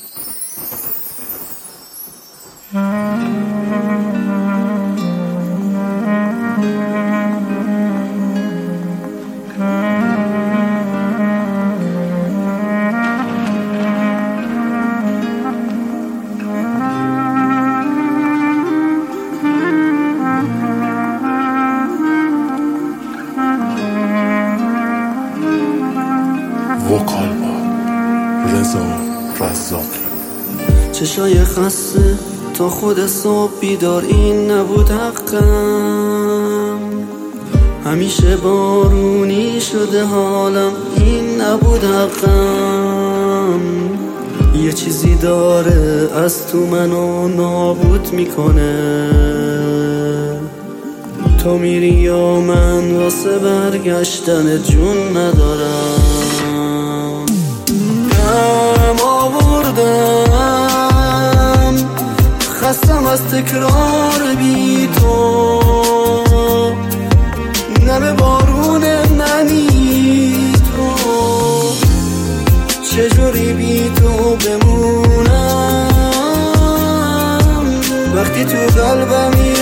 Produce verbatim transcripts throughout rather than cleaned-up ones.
وکال با رضا رزاقی. چشای خسته تا خود صبح بیدار، این نبود حقم. همیشه بارونی شده حالم، این نبود حقم. یه چیزی داره از تو منو نابود میکنه، تو میری یا من واسه برگشتن جون ندارم. غم آوردم، خستم از تکرار بی تو، نم بارون منی تو. چجوری بی تو بمونم وقتی تو قلبمی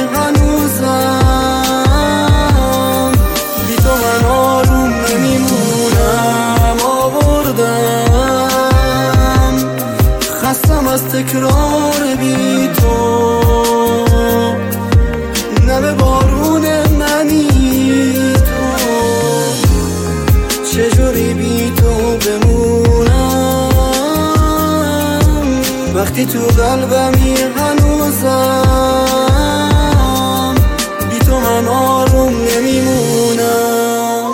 هنوزم، بی تو من آروم نمیمونم. آوردم، خستم از تکرار بی تو، نم بارون منی تو. چجوری بی تو بمونم وقتی تو قلبمی هنوزم، بی تو من آروم نمیمونم.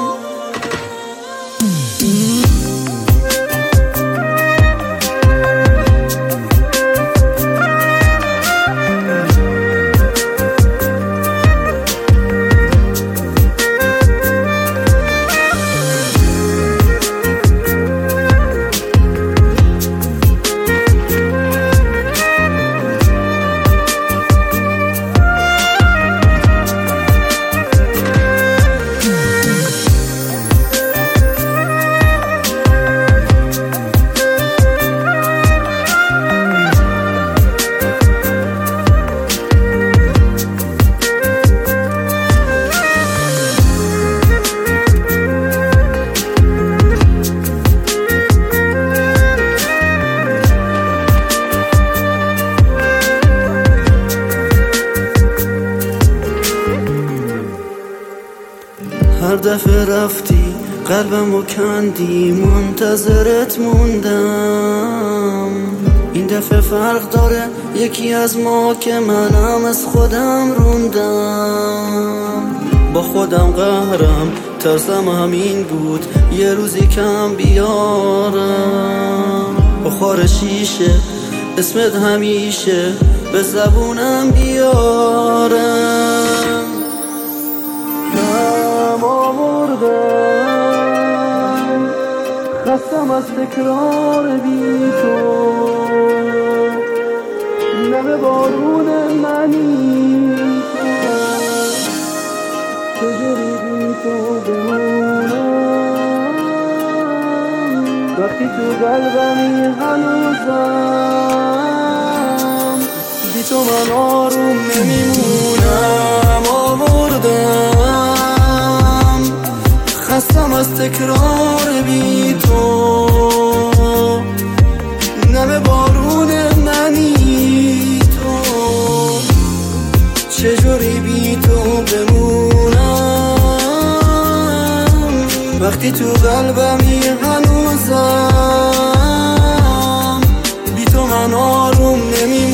هر دفعه رفتی قلبمو کندی، منتظرت موندم. این دفعه فرق داره، یکی از ما که منم از خودم روندم. با خودم قهرم، ترسم همین بود یه روزی کم بیارم. بخار شیشه اسمت همیشه به زبونم بیارم. آوردم، خستم از تکرار بی تو، نم بارون منی تو. چجوری بی تو بمونم وقتی تو قلبمی هنوزم، بی تو من آروم نمیمونم. آوردم، خستم از تکرار بی تو، نم بارون منی تو. چجوری بی تو بمونم وقتی تو قلبمی هنوزم، بی تو من آروم نمی